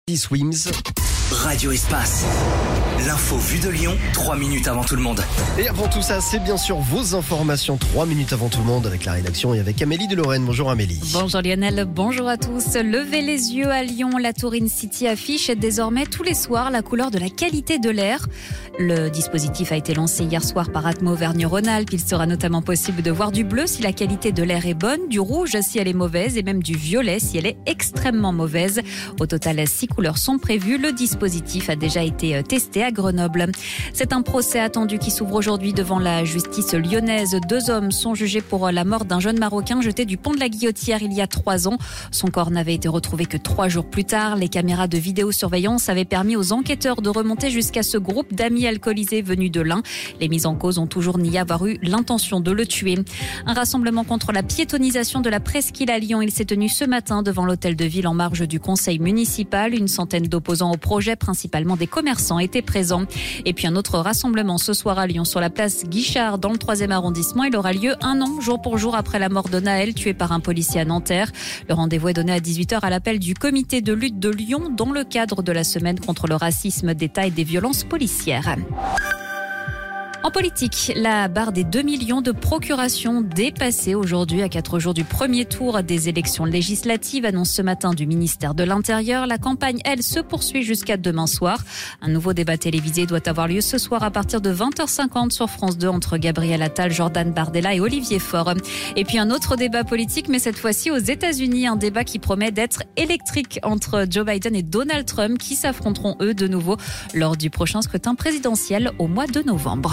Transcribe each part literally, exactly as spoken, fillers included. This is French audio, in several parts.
Swims. Radio Espace. L'info vue de Lyon, trois minutes avant tout le monde. Et avant tout ça, c'est bien sûr vos informations trois minutes avant tout le monde avec la rédaction et avec Amélie de Lorraine. Bonjour Amélie. Bonjour Lionel, bonjour à tous. Levez les yeux à Lyon, la Taurine City affiche désormais tous les soirs la couleur de la qualité de l'air. Le dispositif a été lancé hier soir par Atmo Auvergne-Rhône-Alpes. Il sera notamment possible de voir du bleu si la qualité de l'air est bonne, du rouge si elle est mauvaise et même du violet si elle est extrêmement mauvaise. Au total, six couleurs sont prévues. Le dispositif a déjà été testé à Grenoble. C'est un procès attendu qui s'ouvre aujourd'hui devant la justice lyonnaise. Deux hommes sont jugés pour la mort d'un jeune Marocain jeté du pont de la Guillotière il y a trois ans. Son corps n'avait été retrouvé que trois jours plus tard. Les caméras de vidéosurveillance avaient permis aux enquêteurs de remonter jusqu'à ce groupe d'amis alcoolisés venus de l'Ain. Les mis en cause ont toujours nié avoir eu l'intention de le tuer. Un rassemblement contre la piétonisation de la presqu'île à Lyon. Il s'est tenu ce matin devant l'hôtel de ville en marge du conseil municipal. Une centaine d'opposants au projet, principalement des commerçants, étaient présents. Et puis un autre rassemblement ce soir à Lyon sur la place Guichard dans le troisième arrondissement. Il aura lieu un an, jour pour jour, après la mort de Naël, tué par un policier à Nanterre. Le rendez-vous est donné à dix-huit heures à l'appel du comité de lutte de Lyon dans le cadre de la semaine contre le racisme d'État et des violences policières. En politique, la barre des deux millions de procurations dépassée aujourd'hui à quatre jours du premier tour des élections législatives, annonce ce matin du ministère de l'Intérieur. La campagne, elle, se poursuit jusqu'à demain soir. Un nouveau débat télévisé doit avoir lieu ce soir à partir de vingt heures cinquante sur France deux entre Gabriel Attal, Jordan Bardella et Olivier Faure. Et puis un autre débat politique, mais cette fois-ci aux États-Unis, un débat qui promet d'être électrique entre Joe Biden et Donald Trump qui s'affronteront eux de nouveau lors du prochain scrutin présidentiel au mois de novembre.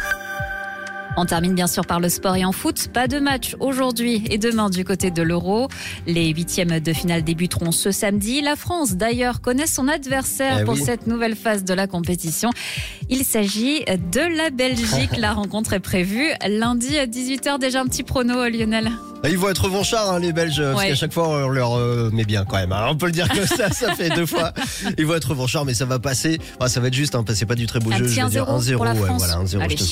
On termine bien sûr par le sport et en foot. Pas de match aujourd'hui et demain du côté de l'Euro. Les huitièmes de finale débuteront ce samedi. La France, d'ailleurs, connaît son adversaire eh pour oui. cette nouvelle phase de la compétition. Il s'agit de la Belgique. La rencontre est prévue lundi à dix-huit heures. Déjà un petit prono, Lionel. Ils vont être revanchards, hein, les Belges, parce Ouais. qu'à chaque fois, on leur euh, met bien quand même. Hein. On peut le dire comme ça, ça fait deux fois. Ils vont être revanchards, mais ça va passer. Enfin, ça va être juste, hein, parce que c'est pas du très beau Un jeu. petit Je veux dire un zéro un zéro, pour la ouais, France. voilà, un zéro. Allez. Je te